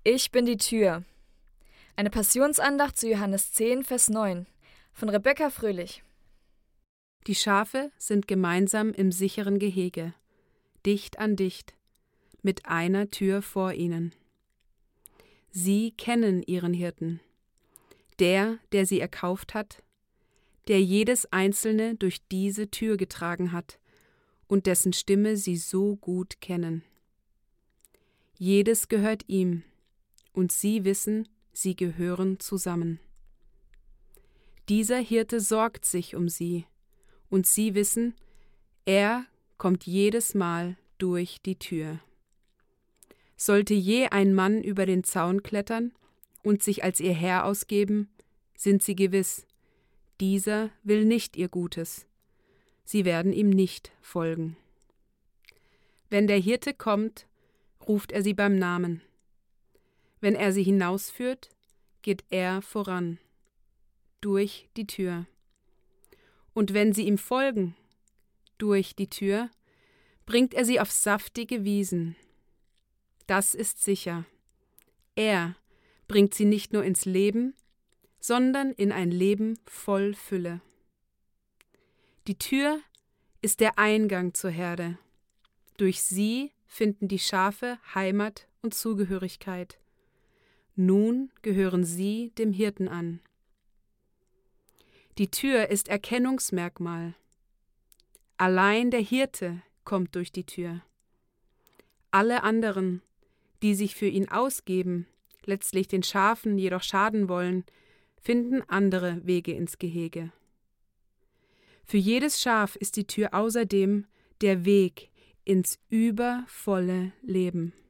Ich bin die Tür. Eine Passionsandacht zu Johannes 10, Vers 9 von Rebecca Fröhlich. Die Schafe sind gemeinsam im sicheren Gehege, dicht an dicht, mit einer Tür vor ihnen. Sie kennen ihren Hirten, der sie erkauft hat, der jedes Einzelne durch diese Tür getragen hat und dessen Stimme sie so gut kennen. Jedes gehört ihm, und sie wissen, sie gehören zusammen. Dieser Hirte sorgt sich um sie, und sie wissen, er kommt jedes Mal durch die Tür. Sollte je ein Mann über den Zaun klettern und sich als ihr Herr ausgeben, sind sie gewiss, dieser will nicht ihr Gutes. Sie werden ihm nicht folgen. Wenn der Hirte kommt, ruft er sie beim Namen. Wenn er sie hinausführt, geht er voran, durch die Tür. Und wenn sie ihm folgen, durch die Tür, bringt er sie auf saftige Wiesen. Das ist sicher. Er bringt sie nicht nur ins Leben, sondern in ein Leben voll Fülle. Die Tür ist der Eingang zur Herde. Durch sie finden die Schafe Heimat und Zugehörigkeit. Nun gehören sie dem Hirten an. Die Tür ist Erkennungsmerkmal. Allein der Hirte kommt durch die Tür. Alle anderen, die sich für ihn ausgeben, letztlich den Schafen jedoch schaden wollen, finden andere Wege ins Gehege. Für jedes Schaf ist die Tür außerdem der Weg ins übervolle Leben.